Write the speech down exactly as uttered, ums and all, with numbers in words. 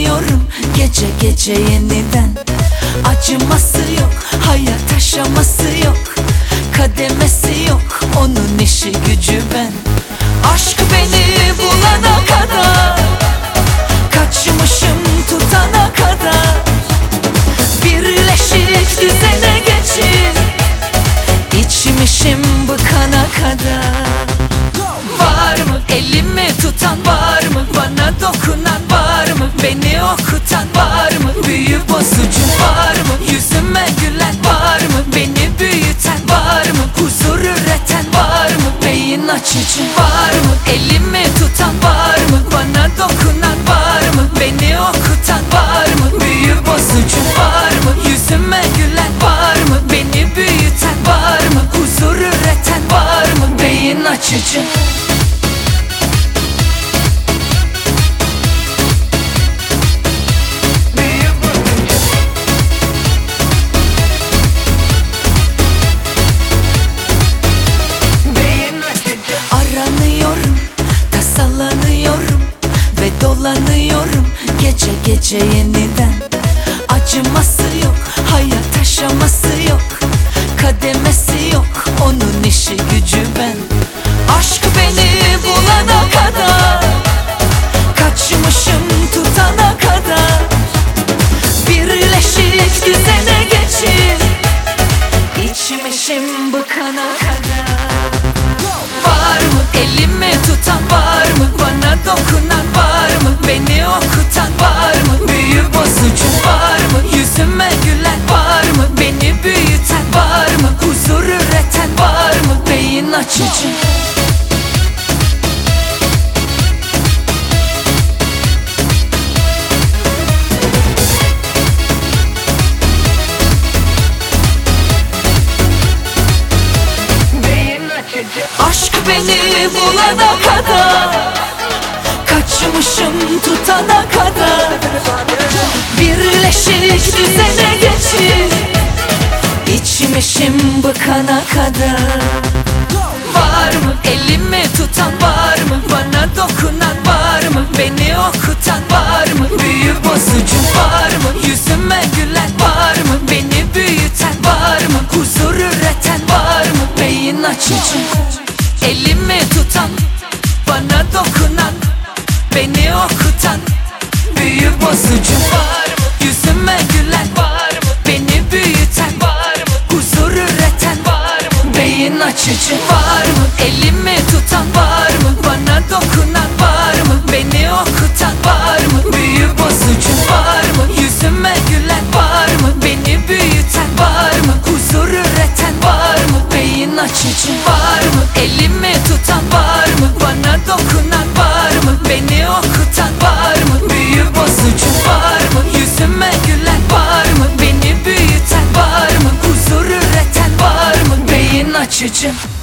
Aranıyorum gece gece yeniden. Acıması yok, hayat aşaması yok, kademesi yok, onun işi gücü ben. Aşk beni bulana kadar, kaçmışım tutana kadar. Birleşik düzene geçip içmişim bıkana kadar. Var mı elimi tutan, var mı bana dokunan, var mı beni okutan, var mı büyü bozucu, var mı yüzüme gülen, var mı beni büyüten, var mı huzur üreten, var mı beyin açıcı, var mı elimi tutan, var mı bana dokunan, var mı beni okutan, var mı büyü bozucu, var mı yüzüme gülen, var mı beni büyüten, var mı huzur üreten, var mı beyin açıcı. Aranıyorum, tasalanıyorum ve dolanıyorum gece gece yeniden. Acıması yok, hayat aşaması yok, kademesi yok, onun işi gücü ben. Aşk beni bulana kadar, kaçmışım tutana kadar. Birleşik düzene geçip içmişim bıkana kadar. Var mı elimi tutan, var mı bana dokunan, var mı beni okutan, var mı büyü bozucu, var mı yüzüme gülen, var mı beni büyüten, var mı huzur üreten, var mı beyin açıcı. Aşk beni bulana kadar, kaçmışım tutana kadar. Birleşik düzene geçip içmişim bıkana kadar. Var mı elimi tutan, var mı bana dokunan, var mı beni okutan, var mı büyü bozucu, var mı yüzüme gülen, var mı beni büyüten, var mı huzur üreten, var mı beyin açıcı. Elimi tutan, bana dokunan, beni okutan, büyü bozucu, var mı yüzüme gülen, var mı beni büyüten, var mı huzur üreten, var mı beyin açıcı. Var mı elimi tutan, var mı bana dokunan, var mı beni okutan, var mı büyü bozucu, var mı yüzüme gülen, var mı beni büyüten, var mı huzur üreten, var mı beyin açıcı. Var mı elimi tutan, var mı bana dokunan, var mı beni okutan, var mı büyü bozucu, var mı yüzüme gülen, var mı beni büyüten, var mı huzur üreten, var mı beyin açıcı.